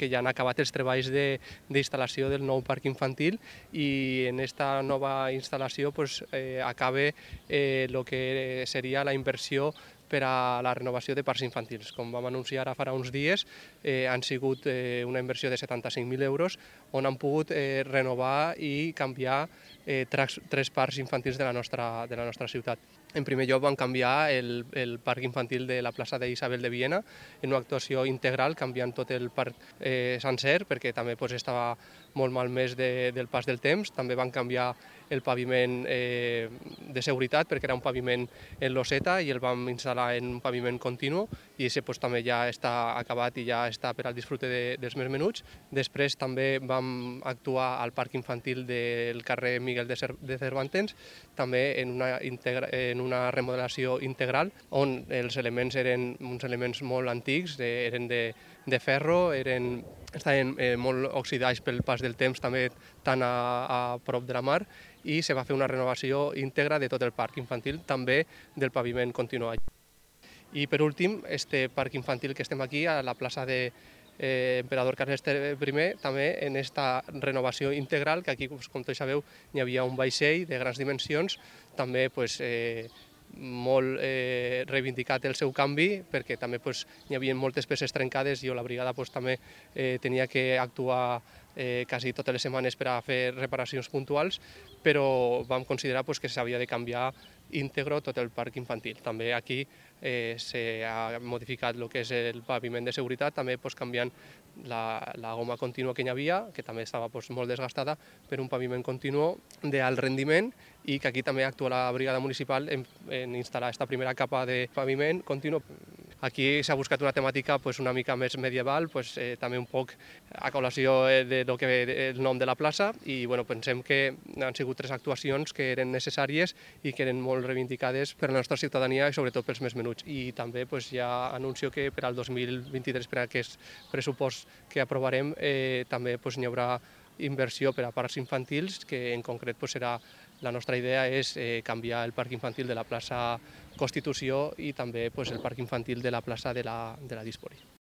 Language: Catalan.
que ja han acabat els treballs d'instal·lació del nou parc infantil i en aquesta nova instal·lació acaba el que seria la inversió per a la renovació de parcs infantils. Com vam anunciar ara farà uns dies, han sigut una inversió de 75.000 euros on han pogut renovar i canviar tres parcs infantils de la nostra ciutat. En primer lloc vam canviar el parc infantil de la plaça d'Isabel de Viena en una actuació integral, canviant tot el parc sencer, perquè també estava molt malmès del pas del temps. També van canviar el paviment de seguretat, perquè era un paviment en loseta i el vam instal·lar en un paviment continu i aquest també ja està acabat i ja està per al disfrute dels més menuts. Després també vam actuar al parc infantil del carrer Miguel de Cervantes, també en una remodelació integral on els elements eren uns elements molt antics, eren de ferro, estaven molt oxidats pel pas del temps, també tan a prop de la mar, i se va fer una renovació íntegra de tot el parc infantil, també del paviment continuat. I per últim, este parc infantil que estem aquí, a la plaça de Emperador Carles I, també en aquesta renovació integral, que aquí, com tots sabeu, hi havia un vaixell de grans dimensions, també molt reivindicat el seu canvi, perquè també hi havia moltes peces trencades i la brigada també tenia que actuar quasi totes les setmanes per a fer reparacions puntuals, però vam considerar que s'havia de canviar íntegro tot el parc infantil. També aquí s'ha modificat el que és el paviment de seguretat, també canviant la goma contínua que hi havia, que també estava molt desgastada, per un paviment continu d'alt rendiment, i que aquí també actua la brigada municipal en instal·lar aquesta primera capa de paviment continu. Aquí s'ha buscat una temàtica una mica més medieval, també un poc a col·lació del nom de la plaça, i pensem que han sigut tres actuacions que eren necessàries i que eren molt reivindicades per la nostra ciutadania i sobretot pels més menuts. I també ja anuncio que per al 2023, per a aquest pressupost que aprovarem, també hi haurà inversió per a parcs infantils, que en concret serà, la nostra idea és canviar el parc infantil de la plaça Constitució i també el parc infantil de la plaça de la Dispoli.